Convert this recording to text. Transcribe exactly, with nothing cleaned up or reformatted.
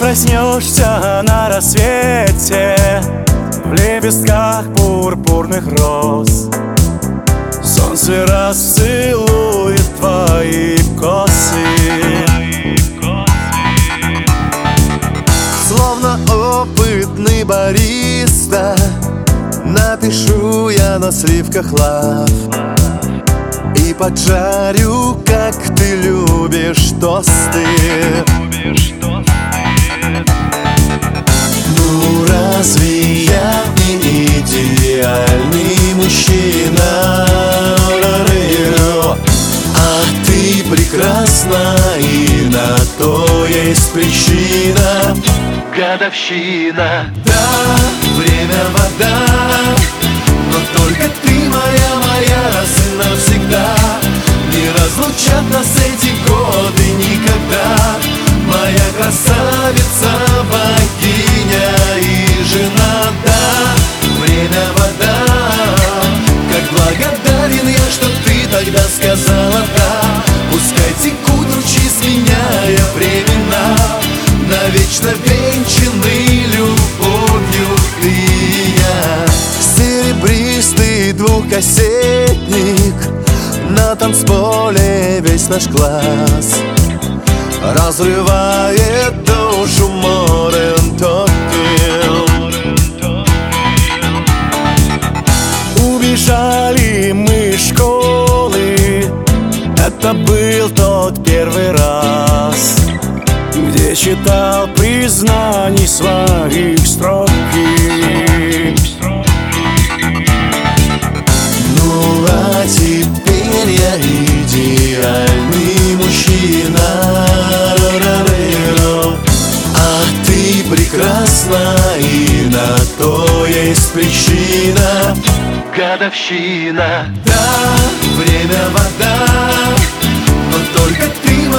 проснешься на рассвете в лепестках пурпурных роз. Солнце расцелует твои косы. Словно опытный бариста напишу я на сливках лав и поджарю, как ты любишь, тосты. Ну разве я не идеальный мужчина? А ты прекрасна, и на то есть причина. Годовщина. Да, время вода, но только ты моя, моя раз и навсегда. Не разлучат нас эти годы никогда. Моя красавица, богиня и жена. Да, время вода. Как благодарен я, что ты тогда сказала да. Пускай текут ручьи, сменяя времена, навечно венчаны любовью ты и я. Серебристый двухкассетник, на танцполе весь наш класс разрывает душу Modern Talking. Убежали мы из школы, это был тот первый раз, где читал признаний своих строки. Ну а теперь я идеальный мужчина. А ты прекрасна, и на то есть причина. Годовщина. Да, время вода, но только ты моя.